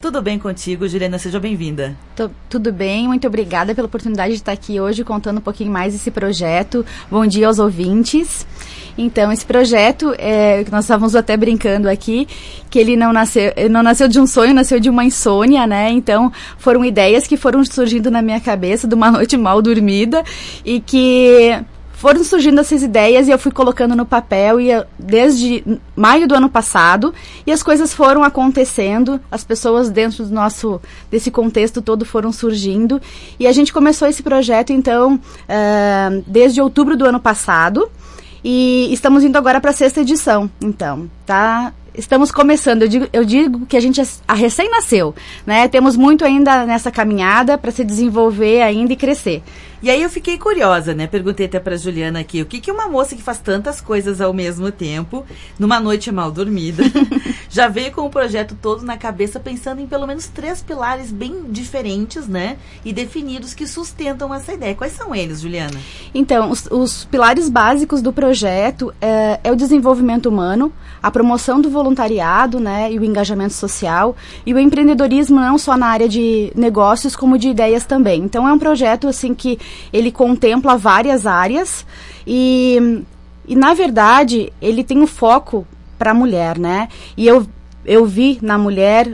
Tudo bem contigo, Juliana? Seja bem-vinda. Tudo bem, muito obrigada pela oportunidade de estar aqui hoje contando um pouquinho mais desse projeto. Bom dia aos ouvintes. Então, esse projeto, que nós estávamos até brincando aqui, que ele não nasceu de um sonho, nasceu de uma insônia, né? Então, foram ideias que foram surgindo na minha cabeça de uma noite mal dormida e que foram surgindo essas ideias e eu fui colocando no papel desde maio do ano passado, e as coisas foram acontecendo, as pessoas dentro desse contexto todo foram surgindo, e a gente começou esse projeto, então, desde outubro do ano passado, e estamos indo agora para a 6ª edição, então, tá? Estamos começando, eu digo que a gente recém nasceu, né? Temos muito ainda nessa caminhada para se desenvolver ainda e crescer. E aí eu fiquei curiosa, né? Perguntei até pra Juliana aqui, o que uma moça que faz tantas coisas ao mesmo tempo, numa noite mal dormida, já veio com o projeto todo na cabeça, pensando em pelo menos 3 pilares bem diferentes, né? E definidos que sustentam essa ideia. Quais são eles, Juliana? Então, os pilares básicos do projeto é o desenvolvimento humano, a promoção do voluntariado, né? E o engajamento social, e o empreendedorismo não só na área de negócios, como de ideias também. Então, é um projeto, assim, que ele contempla várias áreas e na verdade, ele tem um foco para a mulher, né? E eu vi na mulher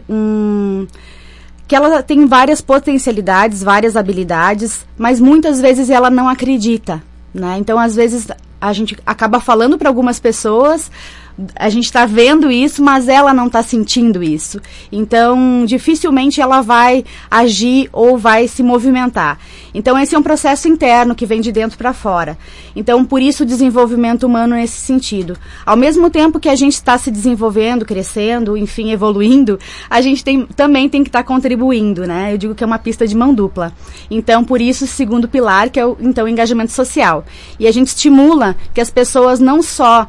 que ela tem várias potencialidades, várias habilidades, mas muitas vezes ela não acredita, né? Então, às vezes, a gente acaba falando para algumas pessoas, a gente está vendo isso, mas ela não está sentindo isso. Então, dificilmente ela vai agir ou vai se movimentar. Então, esse é um processo interno que vem de dentro para fora. Então, por isso o desenvolvimento humano nesse sentido. Ao mesmo tempo que a gente está se desenvolvendo, crescendo, enfim, evoluindo, a gente também tem que estar contribuindo, né? Eu digo que é uma pista de mão dupla. Então, por isso, o segundo pilar, que é o engajamento social. E a gente estimula que as pessoas não só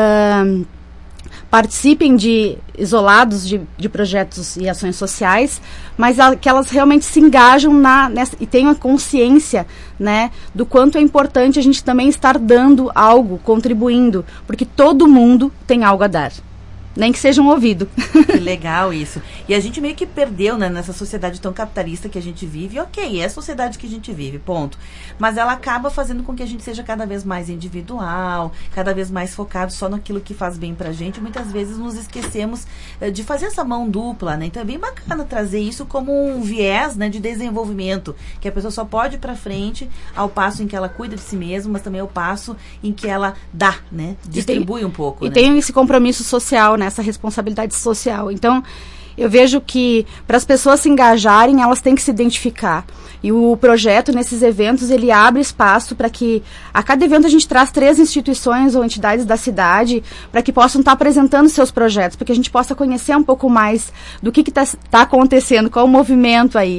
participem isolados de projetos e ações sociais, mas que elas realmente se engajam e tenham a consciência, né, do quanto é importante a gente também estar dando algo, contribuindo, porque todo mundo tem algo a dar. Nem que seja um ouvido. Que legal isso. E a gente meio que perdeu, né, nessa sociedade tão capitalista que a gente vive. Ok, é a sociedade que a gente vive, ponto. Mas ela acaba fazendo com que a gente seja cada vez mais individual, cada vez mais focado só naquilo que faz bem pra gente. Muitas vezes nos esquecemos de fazer essa mão dupla, né? Então é bem bacana trazer isso como um viés, né, de desenvolvimento, que a pessoa só pode ir pra frente ao passo em que ela cuida de si mesma, mas também ao passo em que ela dá, né? Distribui um pouco. E tem esse compromisso social, né? Essa responsabilidade social. Então, eu vejo que para as pessoas se engajarem, elas têm que se identificar. E o projeto, nesses eventos, ele abre espaço para que, a cada evento, a gente traz 3 instituições ou entidades da cidade para que possam estar apresentando seus projetos, para que a gente possa conhecer um pouco mais do que está acontecendo, qual o movimento aí.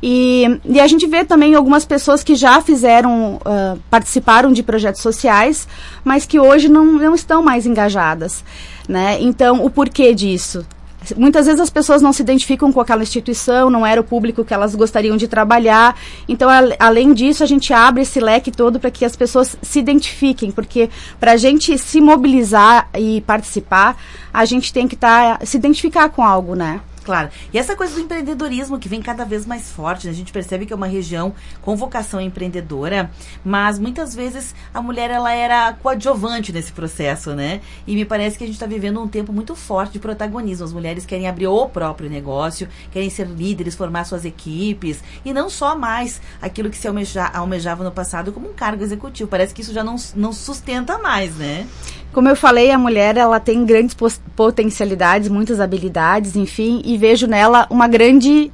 E a gente vê também algumas pessoas que já participaram de projetos sociais, mas que hoje não estão mais engajadas, né? Então, o porquê disso? Muitas vezes as pessoas não se identificam com aquela instituição, não era o público que elas gostariam de trabalhar. Então, além disso, a gente abre esse leque todo para que as pessoas se identifiquem, porque para a gente se mobilizar e participar, a gente tem que se identificar com algo, né? Claro. E essa coisa do empreendedorismo que vem cada vez mais forte, né? A gente percebe que é uma região com vocação empreendedora, mas muitas vezes a mulher, ela era coadjuvante nesse processo, né? E me parece que a gente está vivendo um tempo muito forte de protagonismo. As mulheres querem abrir o próprio negócio, querem ser líderes, formar suas equipes, e não só mais aquilo que se almejava no passado como um cargo executivo. Parece que isso já não sustenta mais, né? Como eu falei, a mulher, ela tem grandes potencialidades, muitas habilidades, enfim, e vejo nela uma grande,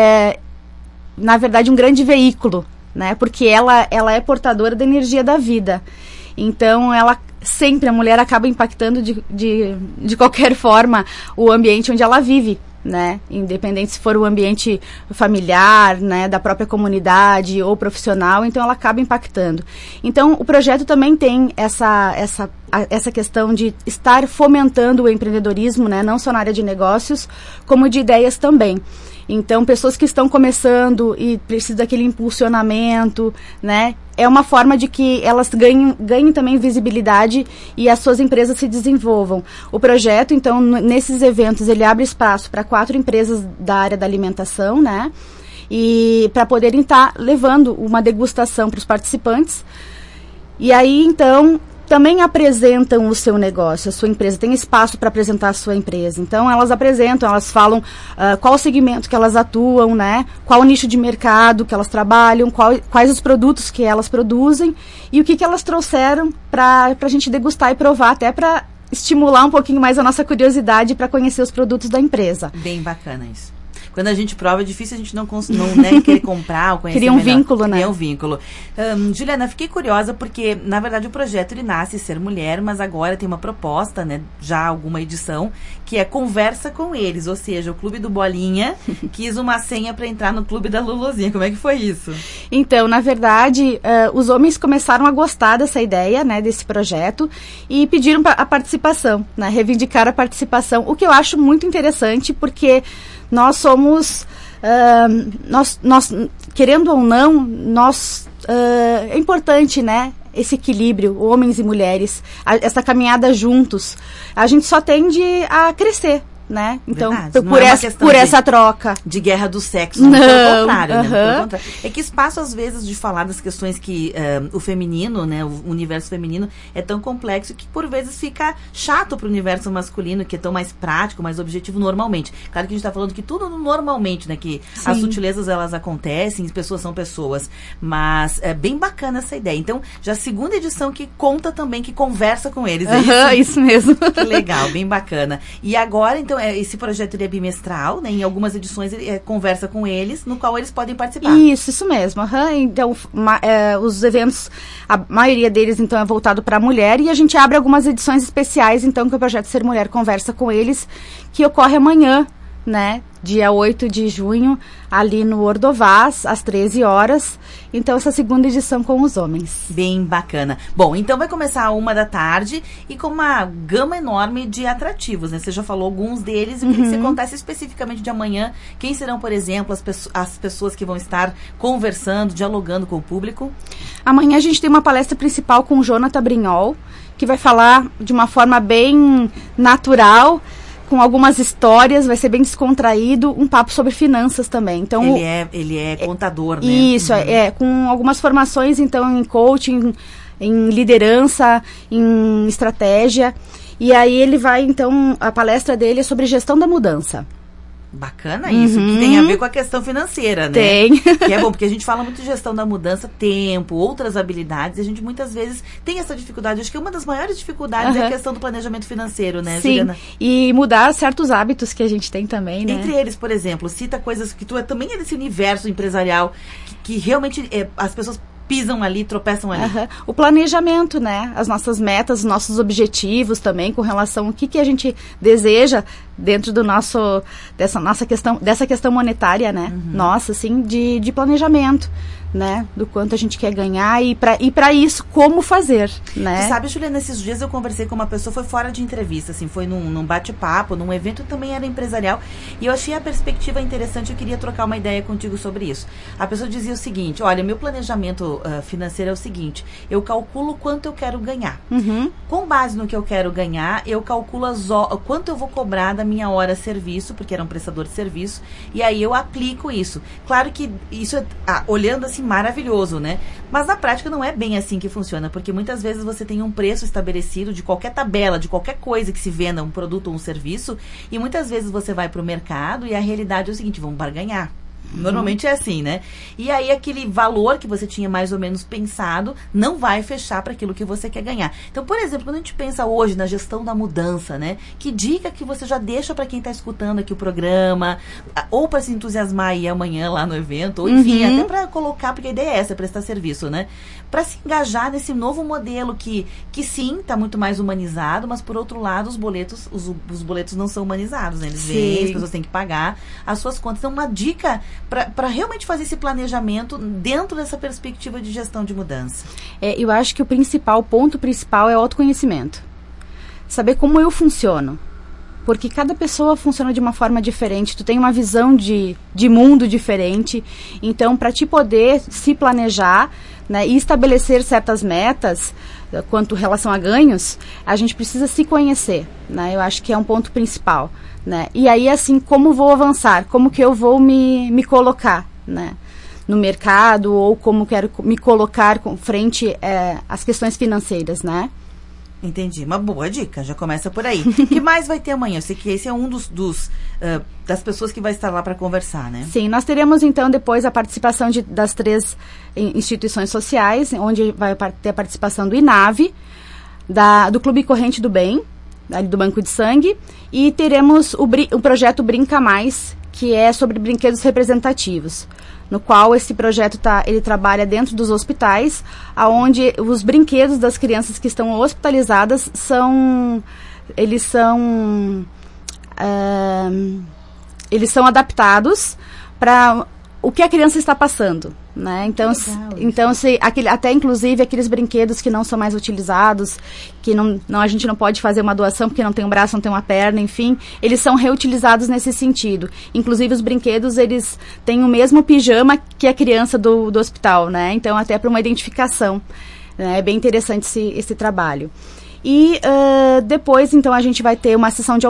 na verdade, um grande veículo, né? Porque ela é portadora da energia da vida. Então, a mulher acaba impactando de qualquer forma o ambiente onde ela vive, né? Independente se for o ambiente familiar, né, da própria comunidade ou profissional, então ela acaba impactando. Então, o projeto também tem essa questão de estar fomentando o empreendedorismo, né, não só na área de negócios, como de ideias também. Então, pessoas que estão começando e precisam daquele impulsionamento, né, é uma forma de que elas ganhem também visibilidade e as suas empresas se desenvolvam. O projeto, então, nesses eventos, ele abre espaço para 4 empresas da área da alimentação, né? E para poderem estar levando uma degustação para os participantes. E aí, então, também apresentam o seu negócio, a sua empresa. Tem espaço para apresentar a sua empresa. Então, elas apresentam, elas falam qual o segmento que elas atuam, né? Qual o nicho de mercado que elas trabalham, quais os produtos que elas produzem e o que elas trouxeram para a gente degustar e provar, até para estimular um pouquinho mais a nossa curiosidade para conhecer os produtos da empresa. Bem bacana isso. Quando a gente prova, é difícil a gente não né, querer comprar ou conhecer Cria um vínculo, né? Cria um vínculo. Juliana, fiquei curiosa porque, na verdade, o projeto ele nasce Ser Mulher, mas agora tem uma proposta, né, já alguma edição, que é Conversa com Eles, ou seja, o Clube do Bolinha quis uma senha para entrar no Clube da Luluzinha. Como é que foi isso? Então, na verdade, os homens começaram a gostar dessa ideia, né, desse projeto e pediram a participação, né, reivindicar a participação, o que eu acho muito interessante porque nós somos, nós querendo ou não, é importante, né, esse equilíbrio, homens e mulheres, essa caminhada juntos. A gente só tende a crescer, né? Então, por essa troca. De guerra do sexo, não, pelo contrário, né? Pelo contrário. É que espaço, às vezes, de falar das questões que o feminino, né? O universo feminino é tão complexo que, por vezes, fica chato pro universo masculino, que é tão mais prático, mais objetivo normalmente. Claro que a gente tá falando que tudo normalmente, né? Que Sim. As sutilezas, elas acontecem, as pessoas são pessoas. Mas é bem bacana essa ideia. Então, já a segunda edição que conta também, que conversa com eles. É isso? Isso mesmo. Que legal, bem bacana. E agora, então, esse projeto ele é bimestral, né? Em algumas edições ele conversa com eles, no qual eles podem participar. Isso mesmo. Então, os eventos, a maioria deles, então, é voltado para a mulher e a gente abre algumas edições especiais, então, que o projeto Ser Mulher conversa com eles, que ocorre amanhã, né? Dia 8 de junho, ali no Ordovás, às 13 horas. Então, essa segunda edição com os homens. Bem bacana. Bom, então vai começar às 13h e com uma gama enorme de atrativos, né? Você já falou alguns deles. Eu queria que você contasse especificamente de amanhã. Quem serão, por exemplo, as pessoas que vão estar conversando, dialogando com o público? Amanhã a gente tem uma palestra principal com o Jonathan Brignol, que vai falar de uma forma bem natural, com algumas histórias, vai ser bem descontraído, um papo sobre finanças também. Então, ele é contador, né? Isso, com algumas formações, então, em coaching, em liderança, em estratégia. E aí ele vai, então, a palestra dele é sobre gestão da mudança. Bacana isso, que tem a ver com a questão financeira, né? Tem. Que é bom, porque a gente fala muito de gestão da mudança, tempo, outras habilidades, e a gente muitas vezes tem essa dificuldade. Acho que uma das maiores dificuldades é a questão do planejamento financeiro, né, Sim. Juliana? E mudar certos hábitos que a gente tem também, né? Entre eles, por exemplo, cita coisas que também é desse universo empresarial, que realmente as pessoas pisam ali, tropeçam ali. O planejamento, né? As nossas metas, os nossos objetivos também, com relação ao que a gente deseja dentro do dessa questão monetária, né? Nossa, assim, de planejamento, né? Do quanto a gente quer ganhar e para isso, como fazer, né? Tu sabe, Juliana, nesses dias eu conversei com uma pessoa, foi fora de entrevista, assim, foi num bate-papo, num evento, também era empresarial, e eu achei a perspectiva interessante, eu queria trocar uma ideia contigo sobre isso. A pessoa dizia o seguinte: olha, meu planejamento financeiro é o seguinte, eu calculo quanto eu quero ganhar. Com base no que eu quero ganhar, eu calculo quanto eu vou cobrar da minha hora serviço, porque era um prestador de serviço, e aí eu aplico isso. Claro que isso é, olhando assim, maravilhoso, né? Mas na prática não é bem assim que funciona, porque muitas vezes você tem um preço estabelecido de qualquer tabela, de qualquer coisa que se venda, um produto ou um serviço, e muitas vezes você vai para o mercado e a realidade é o seguinte: vamos barganhar. Normalmente é assim, né? E aí aquele valor que você tinha mais ou menos pensado não vai fechar para aquilo que você quer ganhar. Então, por exemplo, quando a gente pensa hoje na gestão da mudança, né? Que dica que você já deixa para quem está escutando aqui o programa, ou para se entusiasmar e ir amanhã lá no evento, ou enfim, até para colocar, porque a ideia é essa, prestar serviço, né? Para se engajar nesse novo modelo que sim, está muito mais humanizado, mas por outro lado, os boletos não são humanizados, né? Eles vêm, as pessoas têm que pagar as suas contas. Então, uma dica para realmente fazer esse planejamento dentro dessa perspectiva de gestão de mudança. Eu acho que o ponto principal é o autoconhecimento. Saber como eu funciono. porque cada pessoa funciona de uma forma diferente, tu tem uma visão de mundo diferente, então para te poder se planejar, né, e estabelecer certas metas, quanto relação a ganhos, a gente precisa se conhecer, né, eu acho que é um ponto principal, né, e aí assim, como vou avançar, como que eu vou me colocar, né, no mercado, ou como quero me colocar frente às questões financeiras, né. Entendi. Uma boa dica, já começa por aí. O que mais vai ter amanhã? Eu sei que esse é um das pessoas que vai estar lá para conversar, né? Sim, nós teremos então depois a participação das 3 instituições sociais, onde vai ter a participação do INAVE, do Clube Corrente do Bem, do Banco de Sangue, e teremos o projeto Brinca Mais, que é sobre brinquedos representativos, no qual esse projeto ele trabalha dentro dos hospitais, aonde os brinquedos das crianças que estão hospitalizadas são adaptados para o que a criança está passando, né? Então, até inclusive aqueles brinquedos que não são mais utilizados, que a gente não pode fazer uma doação porque não tem um braço, não tem uma perna, enfim, eles são reutilizados nesse sentido. Inclusive os brinquedos, eles têm o mesmo pijama que a criança do hospital, né? Então até para uma identificação, né? É bem interessante esse trabalho. E depois, então, a gente vai ter uma sessão de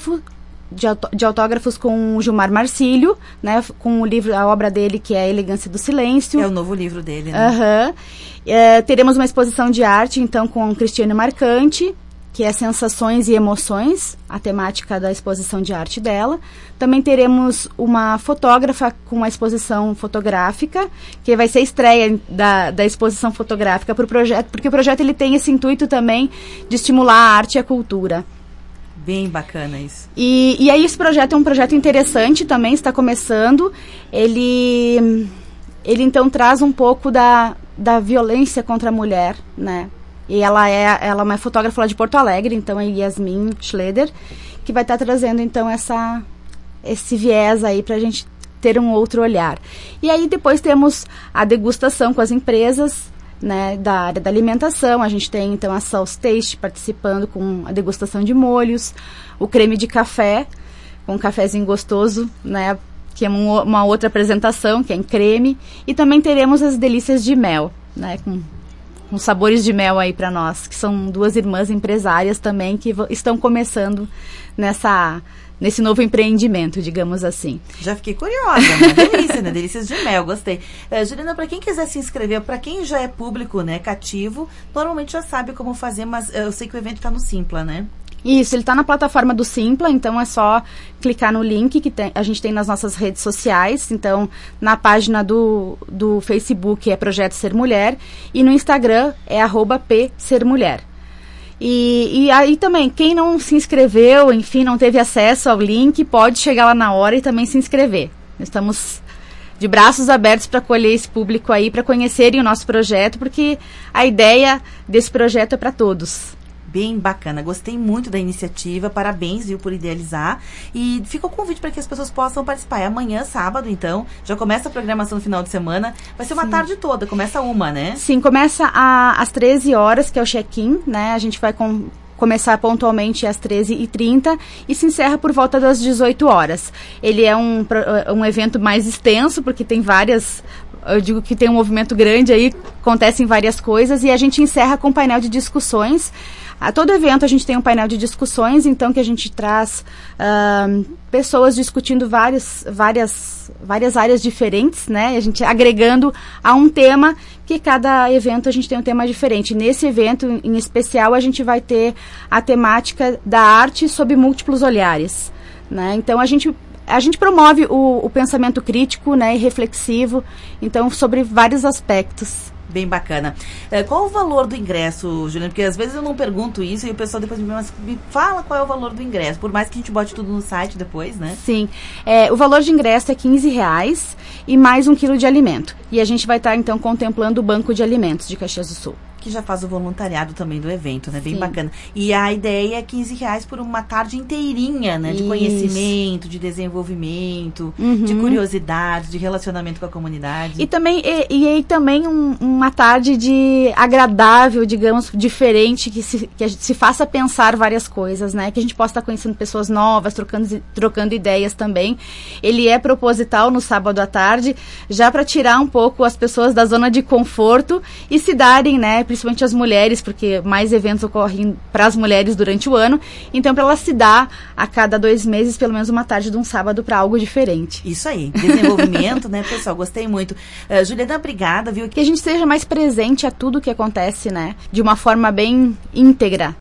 autógrafos com o Gilmar Marcílio, né, com a obra dele, que é A Elegância do Silêncio. É o novo livro dele, né? Teremos uma exposição de arte, então, com Cristiane Marcante, que é Sensações e Emoções, a temática da exposição de arte dela. Também teremos uma fotógrafa com uma exposição fotográfica, que vai ser a estreia da exposição fotográfica para o projeto, porque o projeto ele tem esse intuito também de estimular a arte e a cultura. Bem bacana isso. E aí esse projeto é um projeto interessante também, está começando. Ele então traz um pouco da violência contra a mulher, né? E ela é uma fotógrafa lá de Porto Alegre, então é Yasmin Schleder, que vai estar trazendo então esse viés aí para a gente ter um outro olhar. E aí depois temos a degustação com as empresas, né, da área da alimentação. A gente tem então a Sauce Taste participando com a degustação de molhos, o creme de café, com um cafezinho gostoso, né, que é uma outra apresentação, que é em creme, e também teremos as delícias de mel, né, com sabores de mel aí para nós, que são 2 irmãs empresárias também que estão começando nesse novo empreendimento, digamos assim. Já fiquei curiosa, uma delícia, né? Delícias de mel, gostei. Juliana, para quem quiser se inscrever, para quem já é público, né, cativo, normalmente já sabe como fazer, mas eu sei que o evento está no Simpla, né? Isso, ele está na plataforma do Simpla, então é só clicar no link que a gente tem nas nossas redes sociais. Então, na página do Facebook é Projeto Ser Mulher e no Instagram é @psermulher. E aí também, quem não se inscreveu, enfim, não teve acesso ao link, pode chegar lá na hora e também se inscrever. Estamos de braços abertos para acolher esse público aí, para conhecerem o nosso projeto, porque a ideia desse projeto é para todos. Bem bacana, gostei muito da iniciativa, parabéns, viu, por idealizar, e fica o convite para que as pessoas possam participar. É amanhã, sábado, então, já começa a programação no final de semana, vai ser uma tarde toda, começa né? Sim, começa às 13 horas, que é o check-in, né, a gente vai começar pontualmente às 13h30 e se encerra por volta das 18 horas. Ele é um evento mais extenso, porque tem eu digo que tem um movimento grande aí, acontecem várias coisas, e a gente encerra com um painel de discussões. A todo evento a gente tem um painel de discussões, então, que a gente traz pessoas discutindo várias áreas diferentes, né? A gente agregando a um tema, que cada evento a gente tem um tema diferente. Nesse evento, em especial, a gente vai ter a temática da arte sob múltiplos olhares, né? Então, a gente promove o pensamento crítico, né, e reflexivo, então, sobre vários aspectos. Bem bacana. Qual o valor do ingresso, Juliana? Porque às vezes eu não pergunto isso e o pessoal depois me fala qual é o valor do ingresso, por mais que a gente bote tudo no site depois, né? Sim. O valor de ingresso é R$15 e mais 1 quilo de alimento. E a gente vai estar, então, contemplando o Banco de Alimentos de Caxias do Sul. que já faz o voluntariado também do evento, né? Bem bacana. E a ideia é R$15 por uma tarde inteirinha, né? De conhecimento, de desenvolvimento, de curiosidade, de relacionamento com a comunidade. E também, também uma tarde de agradável, digamos, diferente, que a gente se faça pensar várias coisas, né? Que a gente possa estar conhecendo pessoas novas, trocando ideias também. Ele é proposital no sábado à tarde, já para tirar um pouco as pessoas da zona de conforto e se darem, né? Principalmente as mulheres, porque mais eventos ocorrem para as mulheres durante o ano. Então, para elas se dar a cada 2 meses, pelo menos uma tarde de um sábado para algo diferente. Isso aí, desenvolvimento, né, pessoal? Gostei muito. Juliana, obrigada, viu? Que a gente seja mais presente a tudo que acontece, né? De uma forma bem íntegra.